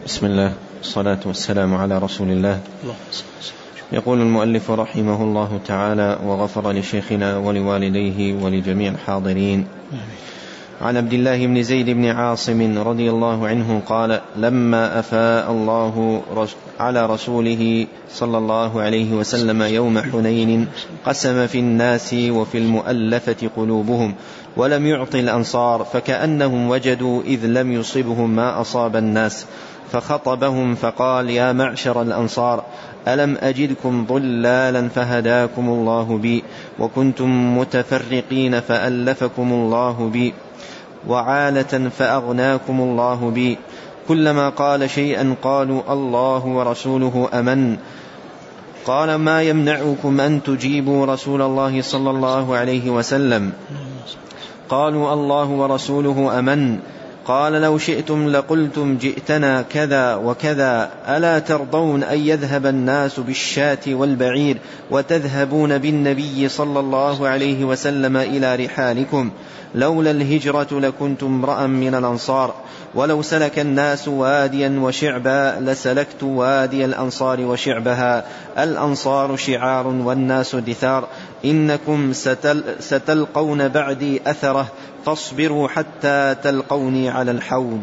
بسم الله والصلاة والسلام على رسول الله. يقول المؤلف رحمه الله تعالى وغفر لشيخنا ولوالديه ولجميع الحاضرين. عن عبد الله بن زيد بن عاصم رضي الله عنه قال: لما أفاء الله على رسوله صلى الله عليه وسلم يوم حنين قسم في الناس وفي المؤلفة قلوبهم ولم يعط الأنصار، فكأنهم وجدوا إذ لم يصبهم ما أصاب الناس، فخطبهم فقال: يا معشر الأنصار، ألم أجدكم ضلالا فهداكم الله بي، وكنتم متفرقين فألفكم الله بي، وعالة فأغناكم الله بي. كلما قال شيئا قالوا: الله ورسوله أمن. قال: ما يمنعكم أن تجيبوا رسول الله صلى الله عليه وسلم؟ قالوا: الله ورسوله أمن. قال: لو شئتم لقلتم جئتنا كذا وكذا، ألا ترضون أن يذهب الناس بالشاة والبعير وتذهبون بالنبي صلى الله عليه وسلم إلى رحالكم؟ لولا الهجرة لكنت امرأ من الأنصار، ولو سلك الناس واديا وشعبا لسلكت وادي الأنصار وشعبها. الأنصار شعار والناس دثار، إنكم ستلقون بعدي أثره، فاصبروا حتى تلقوني على الحوض.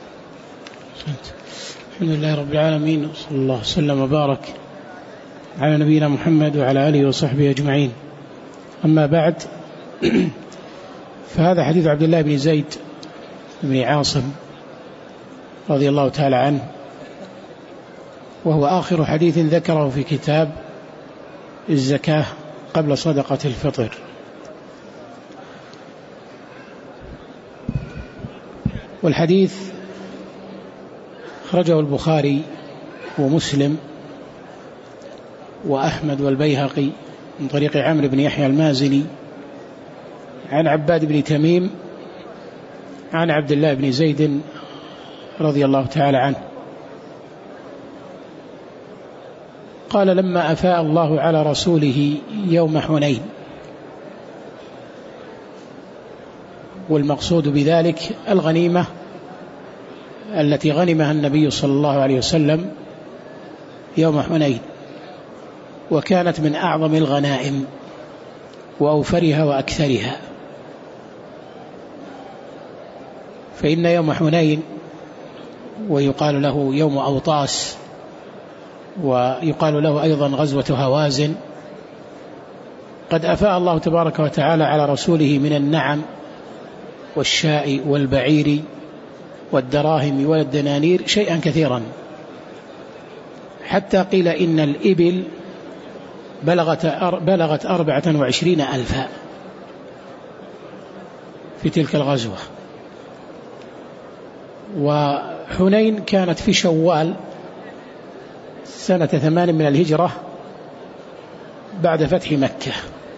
الحمد لله رب العالمين، صلى الله وسلم وبارك على نبينا محمد وعلى آله وصحبه أجمعين. أما بعد، فهذا حديث عبد الله بن زيد بن عاصم رضي الله تعالى عنه، وهو آخر حديث ذكره في كتاب الزكاة قبل صدقة الفطر. والحديث خرجه البخاري ومسلم وأحمد والبيهقي من طريق عمرو بن يحيى المازني عن عباد بن تميم عن عبد الله بن زيد رضي الله تعالى عنه قال: لما أفاء الله على رسوله يوم حنين. والمقصود بذلك الغنيمة التي غنمها النبي صلى الله عليه وسلم يوم حنين، وكانت من أعظم الغنائم وأوفرها وأكثرها. فإن يوم حنين، ويقال له يوم أوطاس، ويقال له أيضا غزوة هوازن، قد أفاء الله تبارك وتعالى على رسوله من النعم والشاء والبعير والدراهم والدنانير شيئا كثيرا، حتى قيل إن الإبل بلغت 24,000 في تلك الغزوة. وحنين كانت في شوال سنة 8 من الهجرة بعد فتح مكة.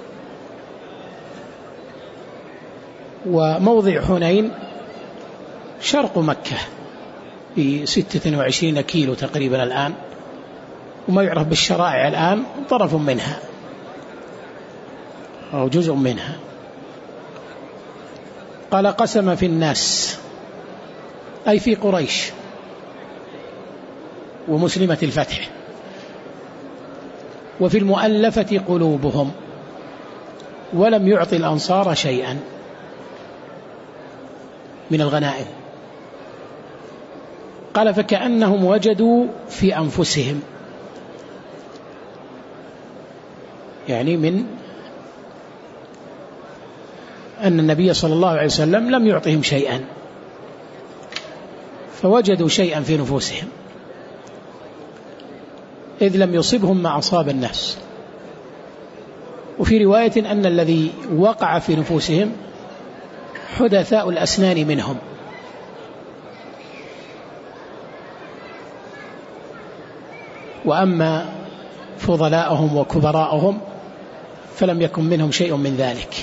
وموضع حنين شرق مكة ب26 كيلو تقريبا الآن، وما يعرف بالشرائع الآن طرف منها أو جزء منها. قال: قسم في الناس، أي في قريش ومسلمة الفتح، وفي المؤلفة قلوبهم، ولم يعطي الأنصار شيئا من الغنائم. قال: فكأنهم وجدوا في أنفسهم، يعني من أن النبي صلى الله عليه وسلم لم يعطهم شيئا، فوجدوا شيئا في نفوسهم، إذ لم يصبهم ما أصاب الناس. وفي رواية أن الذي وقع في نفوسهم حدثاء الأسنان منهم، وأما فضلاءهم وكبراءهم فلم يكن منهم شيء من ذلك.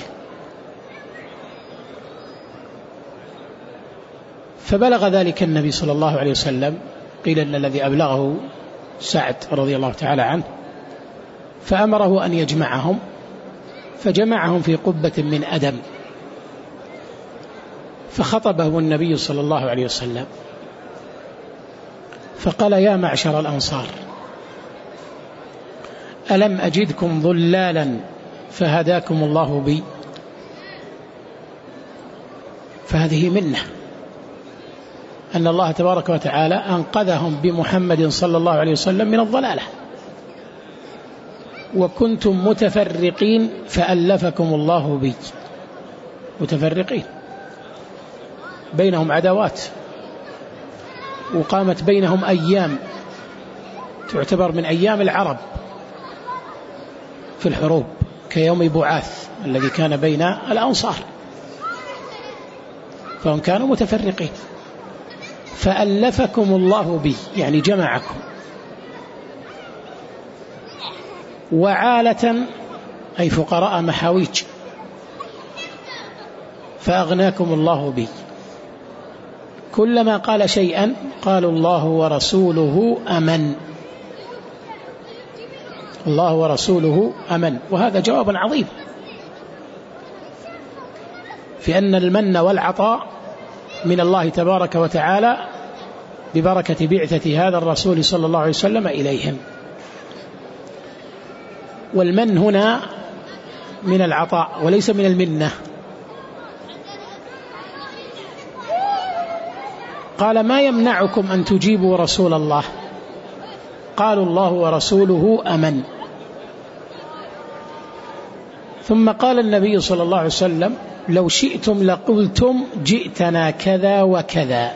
فبلغ ذلك النبي صلى الله عليه وسلم، قيل أن الذي أبلغه سعد رضي الله تعالى عنه، فأمره أن يجمعهم، فجمعهم في قبة من أدم، فخطبه النبي صلى الله عليه وسلم فقال: يا معشر الأنصار، ألم أجدكم ضلالا فهداكم الله بي؟ فهذه منة أن الله تبارك وتعالى أنقذهم بمحمد صلى الله عليه وسلم من الضلالة، وكنتم متفرقين فألفكم الله بي. متفرقين، بينهم عداوات، وقامت بينهم أيام تعتبر من أيام العرب في الحروب، كيوم بعاث الذي كان بين الأنصار، فهم كانوا متفرقين، فألفكم الله بي يعني جمعكم. وعالة أي فقراء محاويج، فأغناكم الله بي. كلما قال شيئا قالوا الله ورسوله أمن، الله ورسوله أمن. وهذا جواب عظيم في أن المن والعطاء من الله تبارك وتعالى ببركة بعثة هذا الرسول صلى الله عليه وسلم إليهم. والمن هنا من العطاء وليس من المنة. قال: ما يمنعكم أن تجيبوا رسول الله؟ قالوا: الله ورسوله أمن. ثم قال النبي صلى الله عليه وسلم: لو شئتم لقلتم جئتنا كذا وكذا.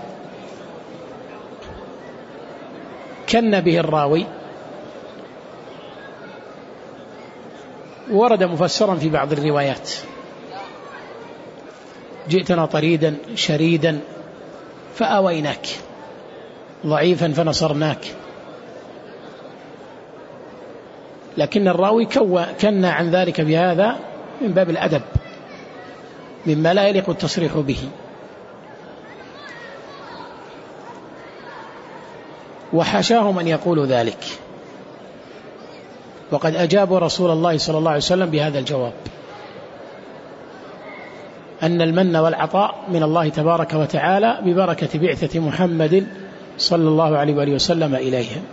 كن به الراوي، ورد مفسرا في بعض الروايات: جئتنا طريدا شريدا فآويناك، ضعيفا فنصرناك. لكن الراوي كن عن ذلك بهذا من باب الأدب، مما لا يليق التصريح به. وحاشاهم أن يقولوا ذلك، وقد أجابوا رسول الله صلى الله عليه وسلم بهذا الجواب، أن المن والعطاء من الله تبارك وتعالى ببركة بعثة محمد صلى الله عليه وآله وسلم إليهم.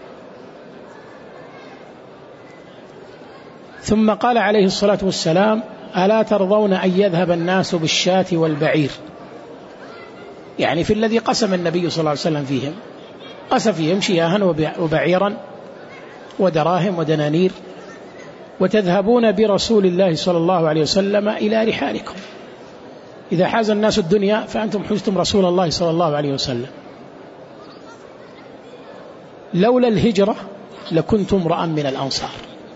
ثم قال عليه الصلاة والسلام: ألا ترضون أن يذهب الناس بالشاة والبعير؟ يعني في الذي قسم النبي صلى الله عليه وسلم فيهم، قسم فيهم شياها وبعيرا ودراهم ودنانير، وتذهبون برسول الله صلى الله عليه وسلم إلى رحالكم. إذا حاز الناس الدنيا فأنتم حزتم رسول الله صلى الله عليه وسلم. لولا الهجرة لكنتم امرأ من الأنصار،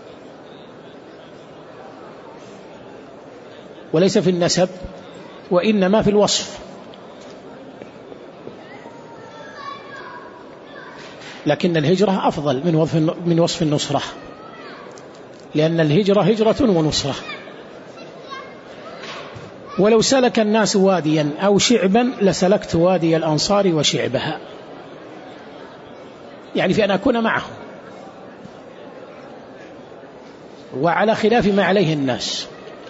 وليس في النسب وإنما في الوصف. لكن الهجرة أفضل من وصف النصرة، لأن الهجرة هجرة ونصرة. ولو سلك الناس واديا أو شعبا لسلكت وادي الأنصار وشعبها، يعني في أن أكون معهم، وعلى خلاف ما عليه الناس.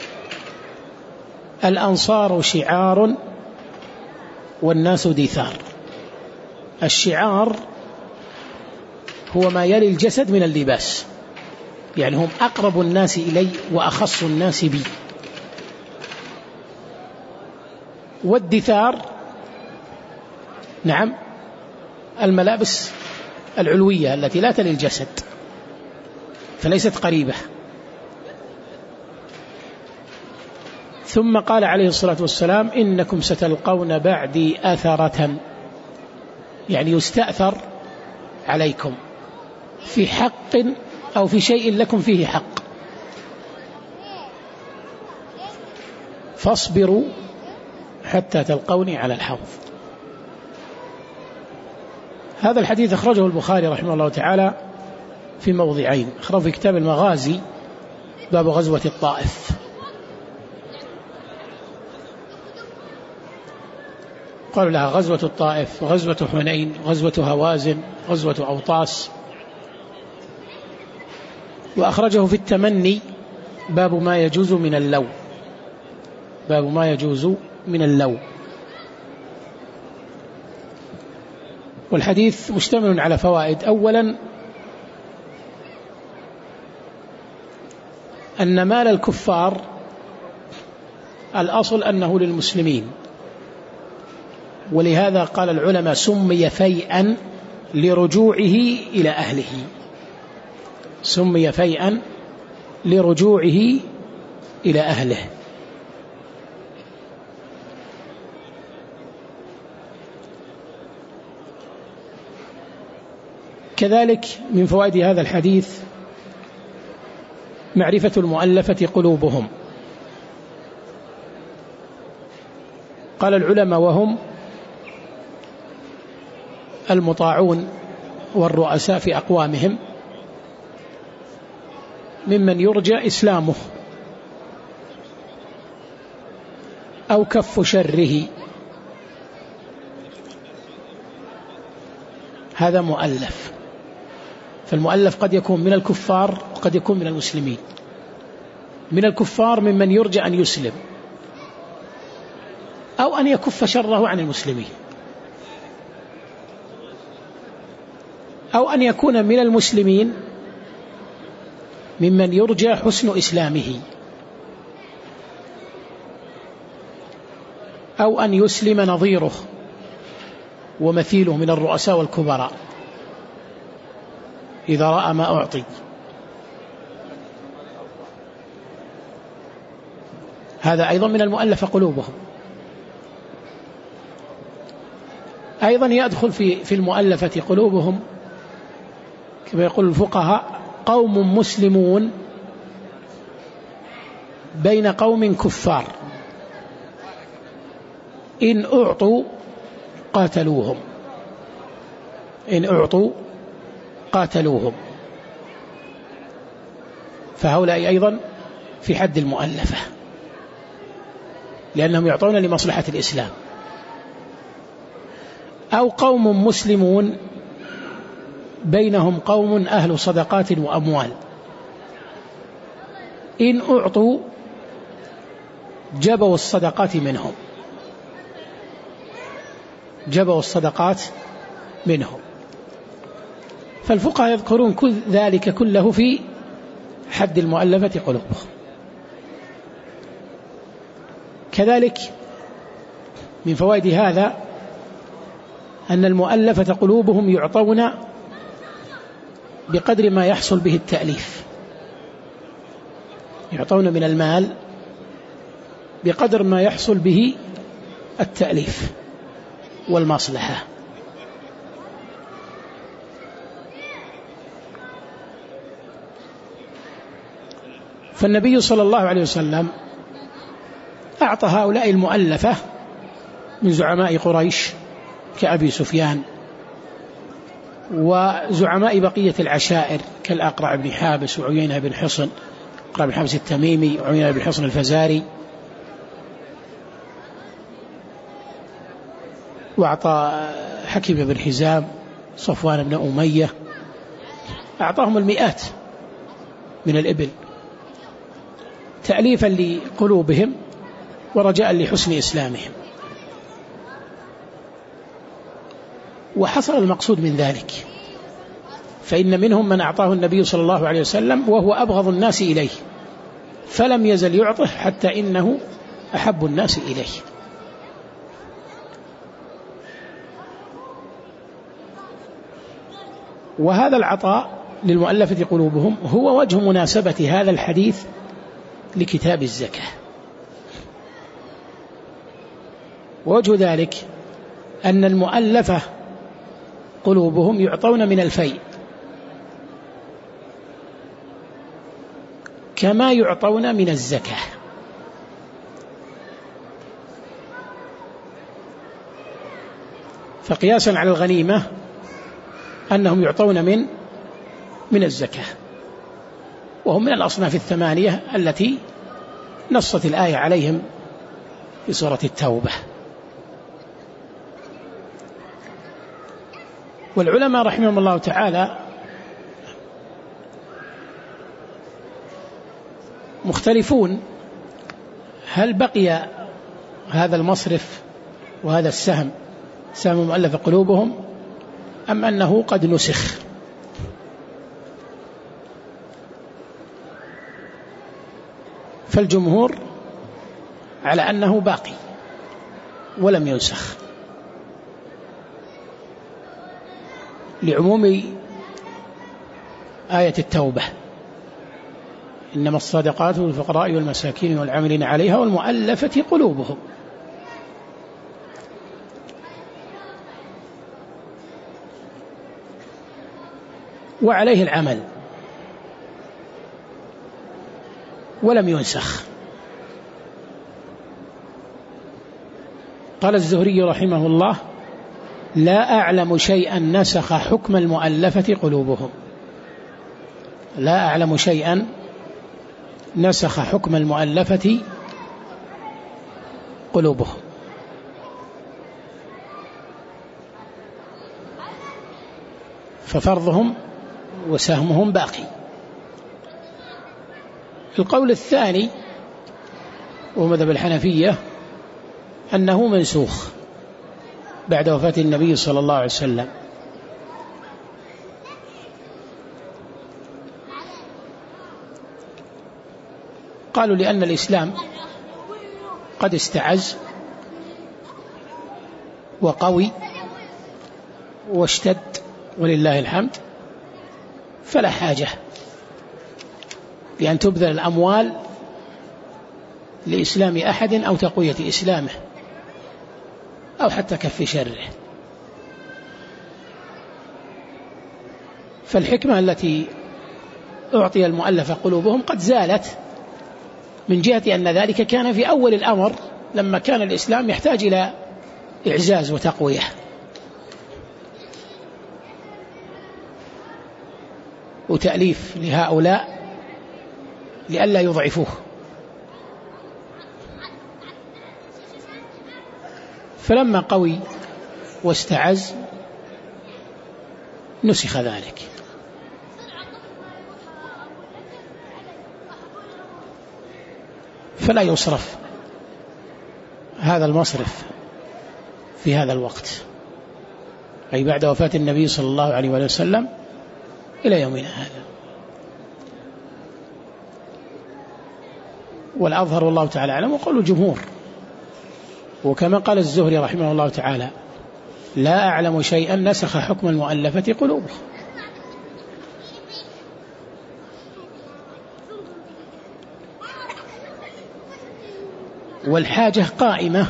الأنصار شعار والناس دثار. الشعار هو ما يلي الجسد من اللباس، يعني هم أقرب الناس إلي وأخص الناس بي. والدثار نعم الملابس العلوية التي لا تلي الجسد، فليست قريبة. ثم قال عليه الصلاة والسلام: إنكم ستلقون بعدي أثرة، يعني يستأثر عليكم في حق أو في شيء لكم فيه حق، فاصبروا حتى تلقوني على الحوض. هذا الحديث أخرجه البخاري رحمه الله تعالى في موضعين. أخرجه في كتاب المغازي باب غزوة الطائف، قالوا لها غزوة الطائف، غزوة حنين، غزوة هوازن، غزوة أوطاس. وأخرجه في التمني باب ما يجوز من اللو، باب ما يجوز من اللو. والحديث مشتمل على فوائد. أولا أن مال الكفار الأصل أنه للمسلمين، ولهذا قال العلماء سمي فيئا لرجوعه إلى أهله، سمي فيئا لرجوعه إلى أهله. كذلك من فوائد هذا الحديث معرفة المؤلفة قلوبهم. قال العلماء وهم المطاعون والرؤساء في أقوامهم ممن يرجى إسلامه أو كف شره، هذا مؤلف. فالمؤلف قد يكون من الكفار وقد يكون من المسلمين. من الكفار ممن يرجى أن يسلم أو أن يكف شره عن المسلمين، أو أن يكون من المسلمين ممن يرجى حسن إسلامه، أو أن يسلم نظيره ومثيله من الرؤساء والكبراء إذا رأى ما أعطي. هذا أيضا من المؤلف قلوبهم. أيضا يدخل في المؤلفة قلوبهم كما يقول الفقهاء قوم مسلمون بين قوم كفار إن أعطوا قاتلوهم، إن أعطوا قاتلوهم. فهؤلاء أيضا في حد المؤلفة لأنهم يعطون لمصلحة الإسلام. أو قوم مسلمون بينهم قوم أهل صدقات وأموال إن أعطوا جبوا الصدقات منهم، جبوا الصدقات منهم. فالفقهاء يذكرون كل ذلك كله في حد المؤلفة قلوبهم. كذلك من فوائد هذا أن المؤلفة قلوبهم يعطون بقدر ما يحصل به التأليف، يعطون من المال بقدر ما يحصل به التأليف والمصلحة. فالنبي صلى الله عليه وسلم أعطى هؤلاء المؤلفة من زعماء قريش كأبي سفيان وزعماء بقية العشائر كالأقرع بن حابس وعيينة بن حصن، أقرع بن حابس التميمي وعيينة بن حصن الفزاري، وأعطى حكيم بن حزام، صفوان بن أمية، أعطاهم المئات من الإبل تأليفا لقلوبهم ورجاء لحسن إسلامهم. وحصل المقصود من ذلك، فإن منهم من أعطاه النبي صلى الله عليه وسلم وهو أبغض الناس إليه فلم يزل يعطه حتى إنه أحب الناس إليه. وهذا العطاء للمؤلفة قلوبهم هو وجه مناسبة هذا الحديث لكتاب الزكاة. ووجه ذلك أن المؤلفة قلوبهم يعطون من الفيء كما يعطون من الزكاة. فقياسا على الغنيمة أنهم يعطون من الزكاة، وهم من الأصناف الثمانية التي نصت الآية عليهم في سورة التوبة. والعلماء رحمهم الله تعالى مختلفون هل بقي هذا المصرف وهذا السهم، سهم مؤلف قلوبهم، أم أنه قد نسخ. فالجمهور على أنه باقي ولم ينسخ، لعموم آية التوبة: إنما الصدقات للفقراء والمساكين والعاملين عليها والمؤلفة قلوبهم. وعليه العمل ولم ينسخ. قال الزهري رحمه الله: لا أعلم شيئا نسخ حكم المؤلفة قلوبهم. لا أعلم شيئا نسخ حكم المؤلفة قلوبهم. ففرضهم وسهمهم باقي. القول الثاني ومذهب الحنفية أنه منسوخ بعد وفاة النبي صلى الله عليه وسلم، قالوا لأن الإسلام قد استعز وقوي واشتد ولله الحمد، فلا حاجة لأن تبذل الأموال لإسلام أحد أو تقوية إسلامه أو حتى كف شره. فالحكمة التي أعطي المؤلف قلوبهم قد زالت، من جهة أن ذلك كان في أول الأمر لما كان الإسلام يحتاج إلى إعزاز وتقوية، وتأليف لهؤلاء لئلا يضعفوه. فلما قوي واستعز نسخ ذلك. فلا يصرف هذا المصرف في هذا الوقت، أي بعد وفاة النبي صلى الله عليه وسلم إلى يومنا هذا. والأظهر والله تعالى أعلم وقول الجمهور، وكما قال الزهري رحمه الله تعالى: لا أعلم شيئا نسخ حكم المؤلفة قلوبه. والحاجة قائمة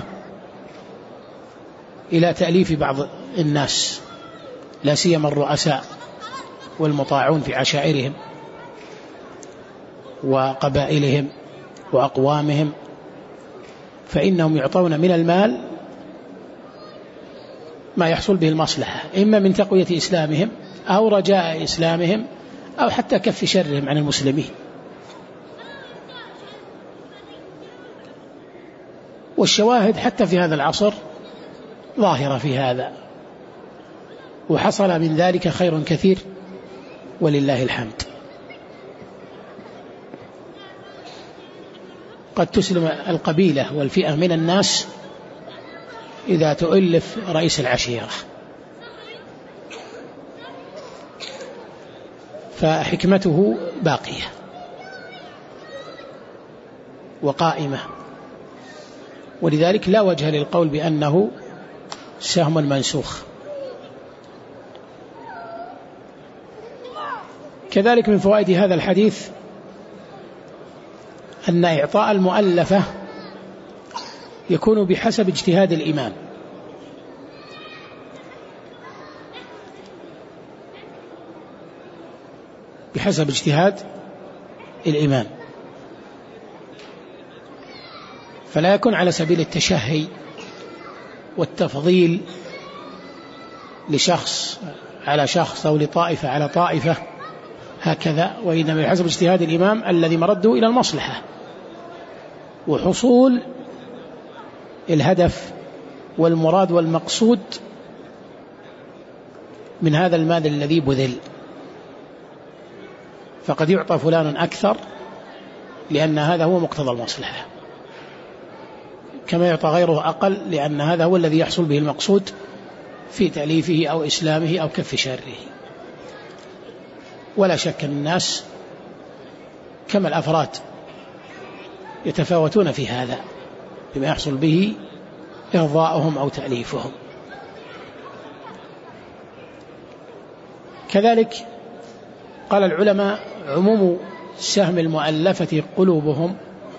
إلى تأليف بعض الناس، لا سيما الرؤساء والمطاعون في عشائرهم وقبائلهم وأقوامهم، فإنهم يعطون من المال ما يحصل به المصلحة، إما من تقوية إسلامهم أو رجاء إسلامهم أو حتى كف شرهم عن المسلمين. والشواهد حتى في هذا العصر ظاهرة في هذا، وحصل من ذلك خير كثير ولله الحمد. قد تسلم القبيلة والفئة من الناس إذا تؤلف رئيس العشيرة. فحكمته باقية وقائمة، ولذلك لا وجه للقول بأنه سهم منسوخ. كذلك من فوائد هذا الحديث أن إعطاء المؤلفة يكون بحسب اجتهاد الإمام، بحسب اجتهاد الإمام، فلا يكون على سبيل التشهي والتفضيل لشخص على شخص أو لطائفة على طائفة هكذا، وإنما بحسب اجتهاد الإمام الذي مرده إلى المصلحة وحصول الهدف والمراد والمقصود من هذا المال الذي بذل. فقد يعطى فلان أكثر لأن هذا هو مقتضى المصلحة، كما يعطى غيره أقل لأن هذا هو الذي يحصل به المقصود في تأليفه أو إسلامه أو كف شره. ولا شك أن الناس كما الأفراد يتفاوتون في هذا بما يحصل به إرضاؤهم أو تأليفهم. كذلك قال العلماء عموم سهم المؤلفة قلوبهم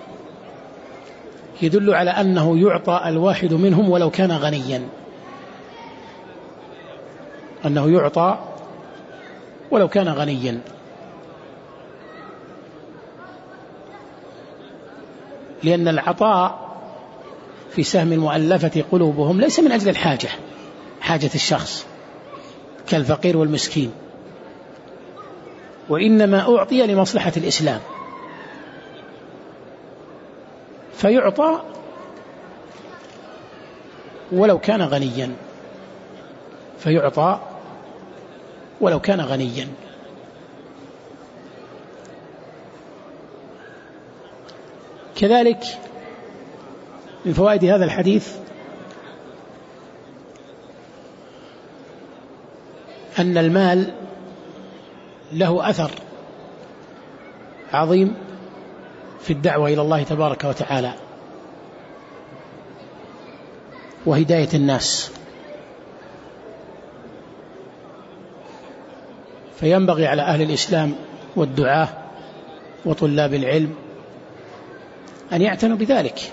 يدل على أنه يعطى الواحد منهم ولو كان غنيا، أنه يعطى ولو كان غنيا، لأن العطاء في سهم المؤلفة قلوبهم ليس من أجل الحاجة، حاجة الشخص كالفقير والمسكين، وإنما أعطي لمصلحة الإسلام، فيعطى ولو كان غنيا، فيعطى ولو كان غنيا. كذلك من فوائد هذا الحديث أن المال له أثر عظيم في الدعوة إلى الله تبارك وتعالى وهداية الناس، فينبغي على أهل الإسلام والدعاة وطلاب العلم أن يعتنوا بذلك،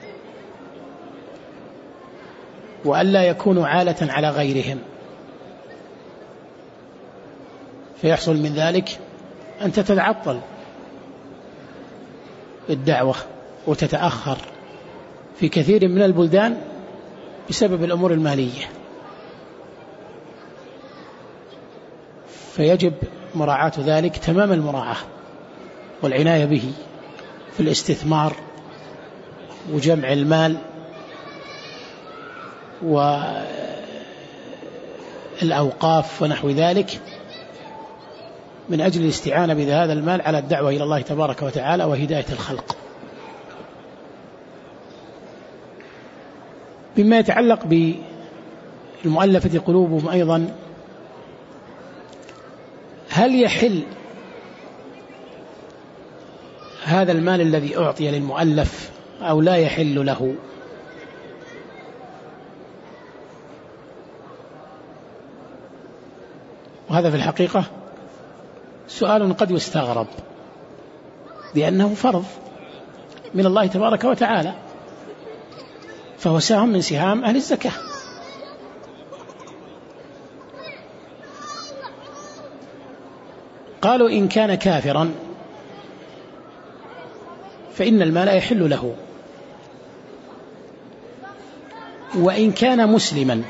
وألا يكونوا عالة على غيرهم، فيحصل من ذلك أن تتعطل الدعوة وتتأخر في كثير من البلدان بسبب الأمور المالية. فيجب مراعاة ذلك تمام المراعاة والعناية به في الاستثمار وجمع المال والأوقاف ونحو ذلك من أجل الاستعانة بهذا المال على الدعوة إلى الله تبارك وتعالى وهداية الخلق. بما يتعلق بالمؤلفة قلوبهم أيضا، هل يحل هذا المال الذي أعطي للمؤلف أو لا يحل له؟ وهذا في الحقيقة سؤال قد يستغرب، لأنه فرض من الله تبارك وتعالى، فهو سهم من سهام أهل الزكاة. قالوا إن كان كافرا فإن المال يحل له، وإن كان مسلما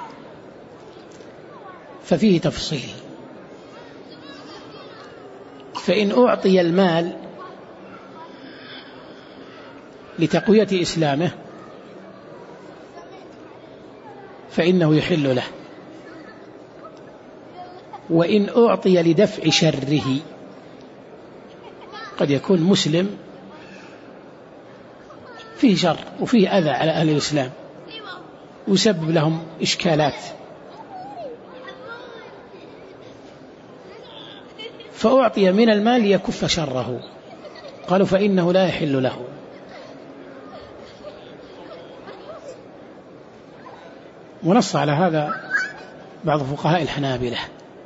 ففيه تفصيل، فإن أعطي المال لتقوية إسلامه فإنه يحل له، وإن أعطي لدفع شره، قد يكون مسلم فيه شر وفيه أذى على أهل الإسلام ويسبب لهم إشكالات، فأعطي من المال ليكف شره، قالوا فإنه لا يحل له. ونص على هذا بعض فقهاء الحنابلة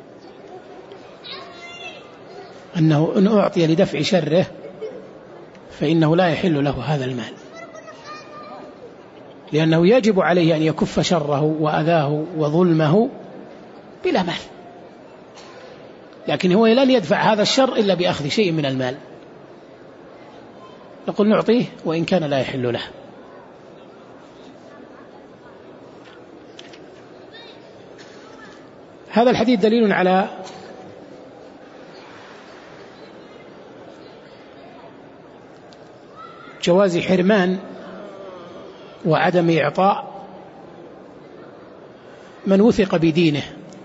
أنه إن أعطي لدفع شره فإنه لا يحل له هذا المال، لأنه يجب عليه أن يكف شره وأذاه وظلمه بلا مال، لكن هو لن يدفع هذا الشر إلا بأخذ شيء من المال، نقول نعطيه وإن كان لا يحل له. هذا الحديث دليل على جواز حرمان وعدم إعطاء من وثق بدينه،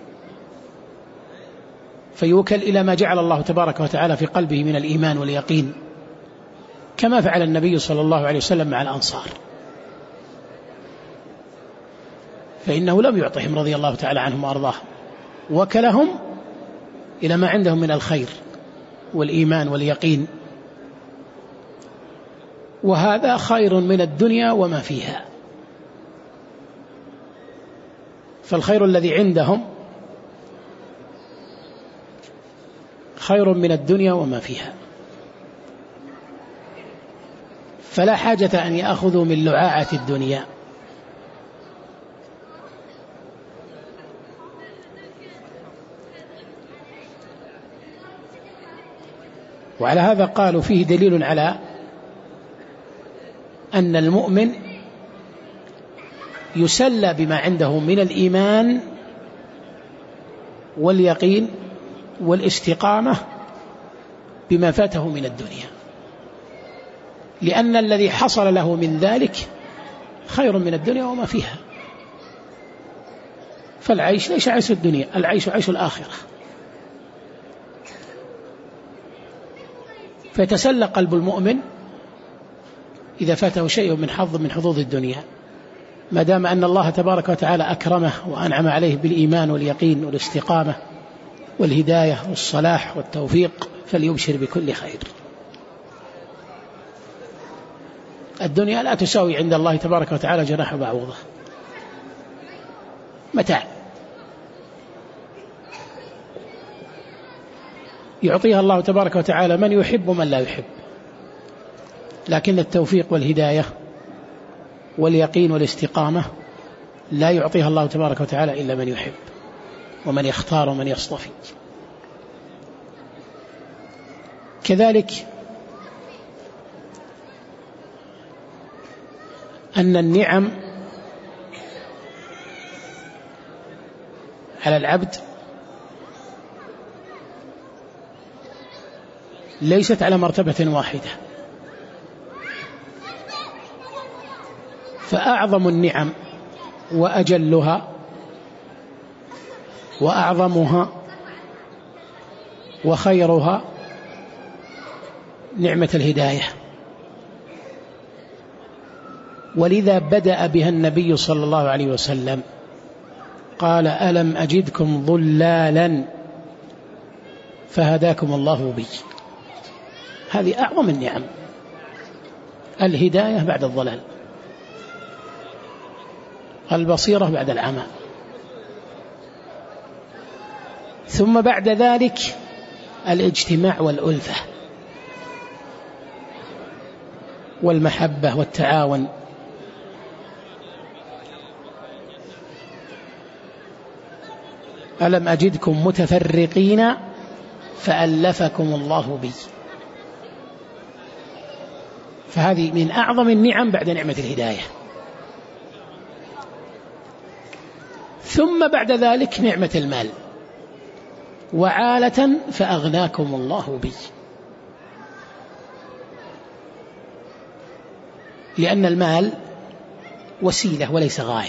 فيوكل إلى ما جعل الله تبارك وتعالى في قلبه من الإيمان واليقين، كما فعل النبي صلى الله عليه وسلم مع الأنصار. فإنه لم يعطهم رضي الله تعالى عنهم وأرضاهم، وكلهم إلى ما عندهم من الخير والإيمان واليقين، وهذا خير من الدنيا وما فيها. فالخير الذي عندهم خير من الدنيا وما فيها، فلا حاجة أن يأخذوا من لعاعة الدنيا. وعلى هذا قالوا فيه دليل على أن المؤمن يسلى بما عنده من الإيمان واليقين والاستقامة بما فاته من الدنيا، لأن الذي حصل له من ذلك خير من الدنيا وما فيها. فالعيش ليس عيش الدنيا، العيش عيش الآخرة. فيتسلى قلب المؤمن إذا فاته شيء من حظ من حظوظ الدنيا، ما دام أن الله تبارك وتعالى أكرمه وأنعم عليه بالإيمان واليقين والاستقامة والهداية والصلاح والتوفيق، فليبشر بكل خير. الدنيا لا تساوي عند الله تبارك وتعالى جناح بعوضة، متاع يعطيها الله تبارك وتعالى من يحب ومن لا يحب، لكن التوفيق والهداية واليقين والاستقامة لا يعطيها الله تبارك وتعالى إلا من يحب ومن يختار ومن يصطفي. كذلك أن النعم على العبد ليست على مرتبة واحدة، فأعظم النعم وأجلها وأعظمها وخيرها نعمة الهداية، ولذا بدأ بها النبي صلى الله عليه وسلم، قال: ألم أجدكم ضلالا فهداكم الله بي. هذه أعظم النعم، الهداية بعد الضلال، البصيرة بعد العمى، ثم بعد ذلك الاجتماع والألفة والمحبة والتعاون. ألم أجدكم متفرقين فألفكم الله بي. فهذه من أعظم النعم بعد نعمة الهداية. ثم بعد ذلك نعمة المال، وعالة فأغناكم الله بي، لأن المال وسيلة وليس غاية.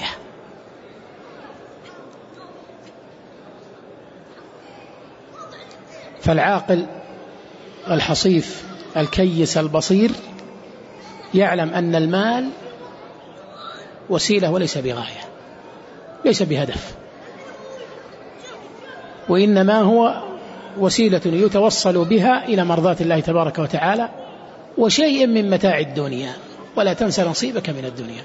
فالعاقل الحصيف الكيس البصير يعلم أن المال وسيلة وليس بغاية، ليس بهدف، وإنما هو وسيلة يتوصل بها إلى مرضاة الله تبارك وتعالى وشيء من متاع الدنيا، ولا تنسى نصيبك من الدنيا.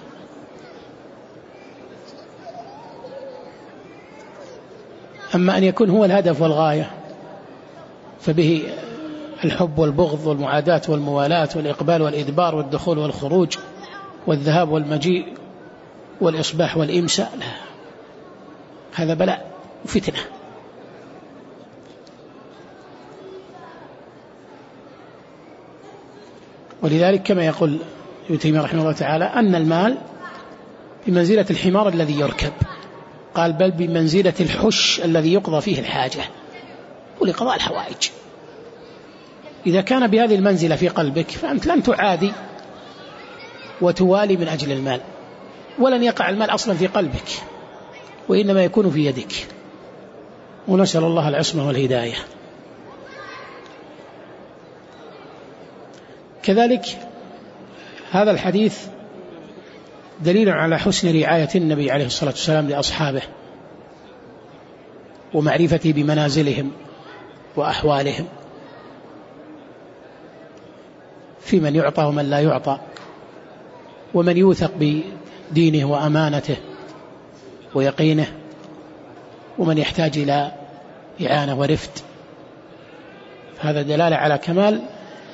أما أن يكون هو الهدف والغاية فبه الحب والبغض والمعاداة والموالاة والإقبال والإدبار والدخول والخروج والذهاب والمجيء والإصباح والإمساء، لا، هذا بلاء وفتنة. ولذلك كما يقول ابن تيمية رحمه الله تعالى أن المال بمنزلة الحمار الذي يركب، قال بل بمنزلة الحش الذي يقضى فيه الحاجة ولقضاء الحوائج. إذا كان بهذه المنزلة في قلبك فأنت لن تعادي وتوالي من أجل المال، ولن يقع المال أصلا في قلبك، وإنما يكون في يدك. ونسأل الله العصمة والهداية. كذلك هذا الحديث دليل على حسن رعاية النبي عليه الصلاة والسلام لأصحابه ومعرفته بمنازلهم وأحوالهم، في من يعطى ومن لا يعطى، ومن يوثق بدينه وأمانته ويقينه، ومن يحتاج إلى إعانة ورفد. هذا دلالة على كمال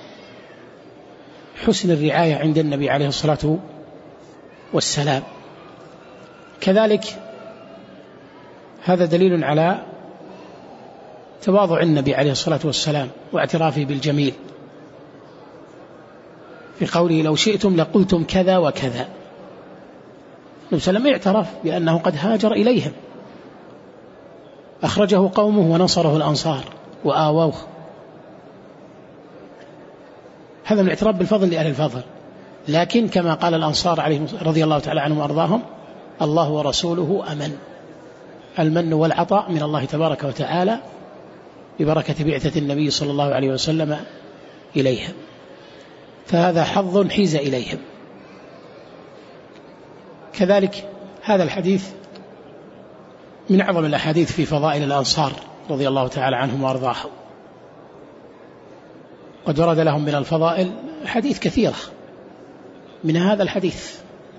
حسن الرعاية عند النبي عليه الصلاة والسلام. كذلك هذا دليل على تواضع النبي عليه الصلاة والسلام واعترافه بالجميل، في قوله لو شئتم لقلتم كذا وكذا. النبي صلى الله عليه وسلم اعترف بأنه قد هاجر إليهم، أخرجه قومه ونصره الأنصار وآووه. هذا من الاعتراف بالفضل لأهل الفضل. لكن كما قال الأنصار عليهم رضي الله تعالى عنهم وأرضاهم: الله ورسوله أمن. المن والعطاء من الله تبارك وتعالى ببركة بعثة النبي صلى الله عليه وسلم إليهم، فهذا حظ حيز إليهم. كذلك هذا الحديث من أعظم الأحاديث في فضائل الأنصار رضي الله تعالى عنهم وأرضاهم. قد ورد لهم من الفضائل حديث كثيرة، من هذا الحديث: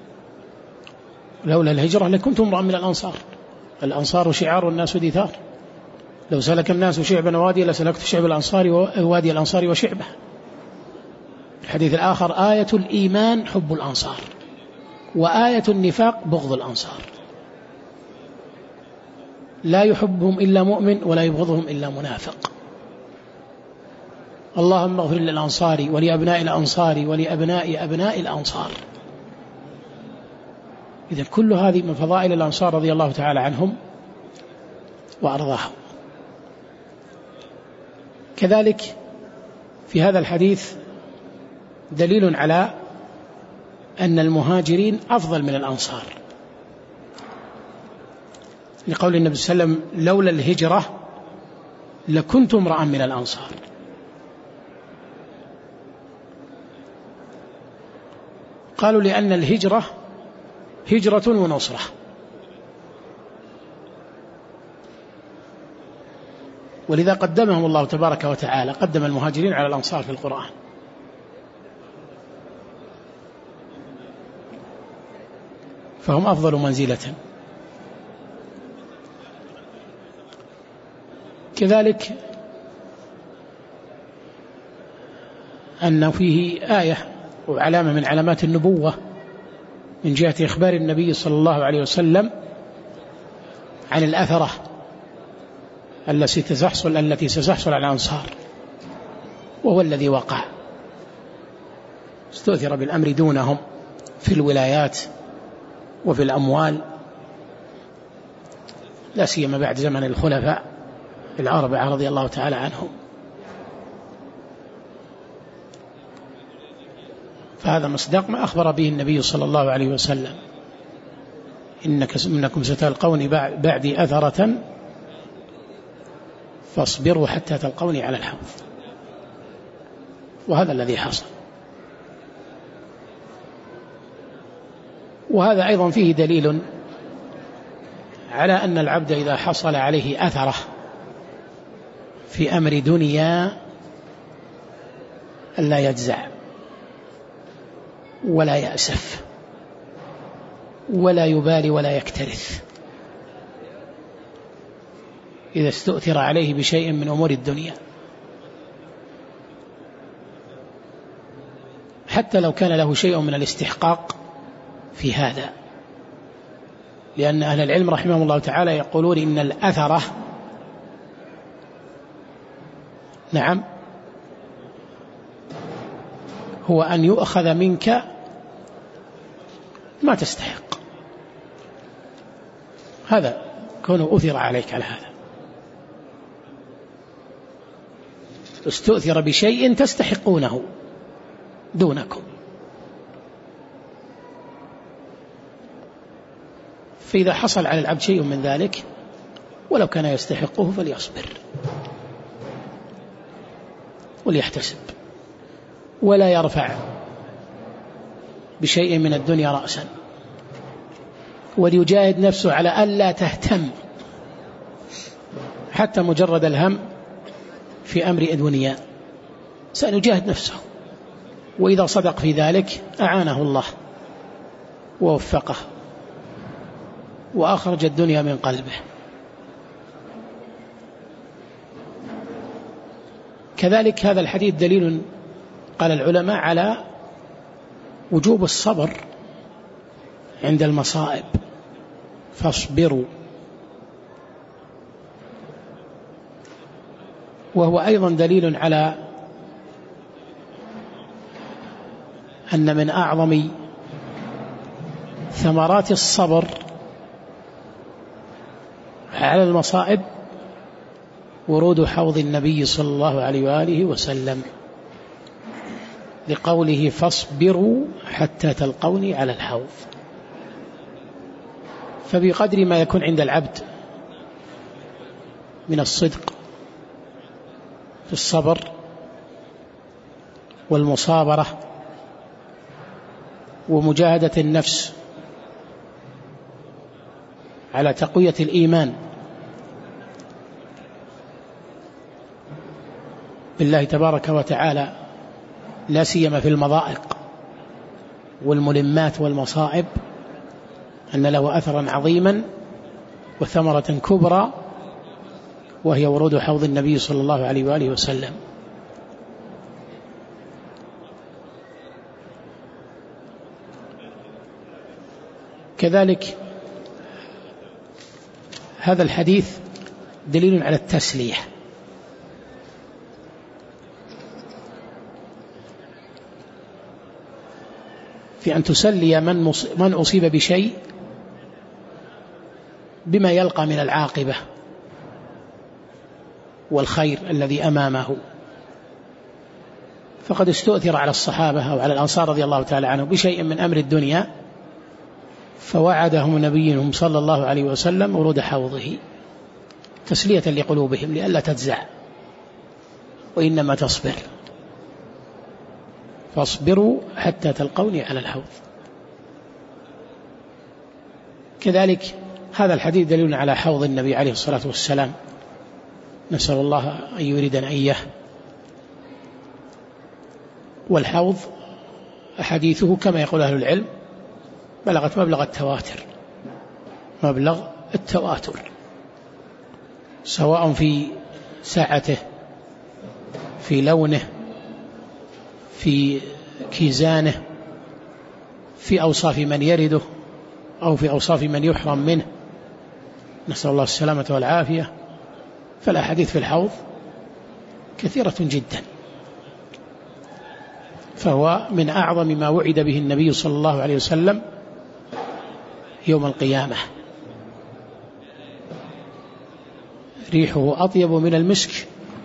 لولا الهجرة لكنت امرأ من الأنصار، الأنصار شعار والناس دثار، لو سلك الناس شعبا واديا لسلكت شعب الأنصار ووادي الأنصار وشعبه. الحديث الآخر: آية الإيمان حب الأنصار، وآية النفاق بغض الأنصار، لا يحبهم إلا مؤمن ولا يبغضهم إلا منافق. اللهم اغفر للأنصار ولأبناء الأنصار ولأبناء أبناء الأنصار. إذن كل هذه من فضائل الأنصار رضي الله تعالى عنهم وأرضاهم. كذلك في هذا الحديث دليل على أن المهاجرين أفضل من الأنصار، لقول النبي صلى الله عليه وسلم: لولا الهجرة لكنت امرأ من الأنصار. قالوا: لأن الهجرة هجرة ونصرة، ولذا قدمهم الله تبارك وتعالى، قدم المهاجرين على الأنصار في القرآن. فهم أفضل منزلة. كذلك أن فيه آية وعلامة من علامات النبوة من جهة إخبار النبي صلى الله عليه وسلم عن الأثرة التي ستحصل على الأنصار، وهو الذي وقع، استؤثر بالأمر دونهم في الولايات وفي الأموال، لا سيما بعد زمن الخلفاء الأربعة رضي الله تعالى عنهم. فهذا مصداق ما أخبر به النبي صلى الله عليه وسلم: إنكم ستلقوني بعدي أثرة فاصبروا حتى تلقوني على الحوض. وهذا الذي حصل. وهذا أيضا فيه دليل على أن العبد إذا حصل عليه أثره في أمر دنيا ألا يجزع ولا يأسف ولا يبالي ولا يكترث إذا استؤثر عليه بشيء من أمور الدنيا، حتى لو كان له شيء من الاستحقاق في هذا، لأن أهل العلم رحمهم الله تعالى يقولون إن الأثرة نعم هو أن يؤخذ منك ما تستحق، هذا كونه أثر عليك على هذا، استؤثر بشيء تستحقونه دونكم. فإذا حصل على العبد شيء من ذلك ولو كان يستحقه فليصبر وليحتسب، ولا يرفع بشيء من الدنيا رأسا، وليجاهد نفسه على ألا تهتم حتى مجرد الهم في أمر دنيا، سنجاهد نفسه، وإذا صدق في ذلك أعانه الله ووفقه وأخرج الدنيا من قلبه. كذلك هذا الحديث دليل قال العلماء على وجوب الصبر عند المصائب، فاصبروا. وهو أيضا دليل على أن من أعظم ثمرات الصبر على المصائب ورود حوض النبي صلى الله عليه وآله وسلم، لقوله فاصبروا حتى تلقوني على الحوض. فبقدر ما يكون عند العبد من الصدق في الصبر والمصابرة ومجاهدة النفس على تقوية الإيمان بالله تبارك وتعالى، لا سيما في المضائق والملمات والمصائب، أن له أثرا عظيما وثمرة كبرى، وهي ورود حوض النبي صلى الله عليه وآله وسلم. كذلك هذا الحديث دليل على التسلية، في أن تسلي من أصيب بشيء بما يلقى من العاقبة والخير الذي أمامه. فقد استؤثر على الصحابة أو على الأنصار رضي الله تعالى عنهم بشيء من أمر الدنيا، فوعدهم نبيهم صلى الله عليه وسلم ورود حوضه تسلية لقلوبهم لئلا تجزع، وإنما تصبر، فاصبروا حتى تلقوني على الحوض. كذلك هذا الحديث دليل على حوض النبي عليه الصلاة والسلام، نسأل الله أن يريدنا إياه. والحوض حديثه كما يقول أهل العلم بلغت مبلغ التواتر، سواء في ساعته، في لونه، في كيزانه، في أوصاف من يرده أو في أوصاف من يحرم منه، نسأل الله السلامة والعافية. فالأحاديث في الحوض كثيرة جدا، فهو من أعظم ما وعد به النبي صلى الله عليه وسلم يوم القيامة. ريحه أطيب من المسك،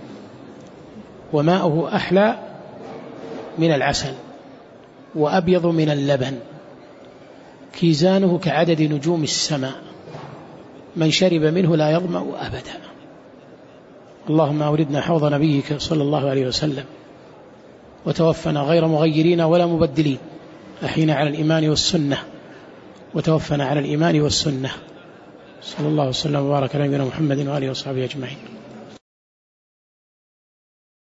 وماؤه أحلى من العسل، وأبيض من اللبن، كيزانه كعدد نجوم السماء، من شرب منه لا يظمأ أبدا. اللهم أوردنا حوض نبيك صلى الله عليه وسلم، وتوفنا غير مغيرين ولا مبدلين، أحينا على الإيمان والسنة، وتوفنا على الإيمان والسنة. صلى الله وسلم وبارك على نبينا محمد وآله وصحبه أجمعين.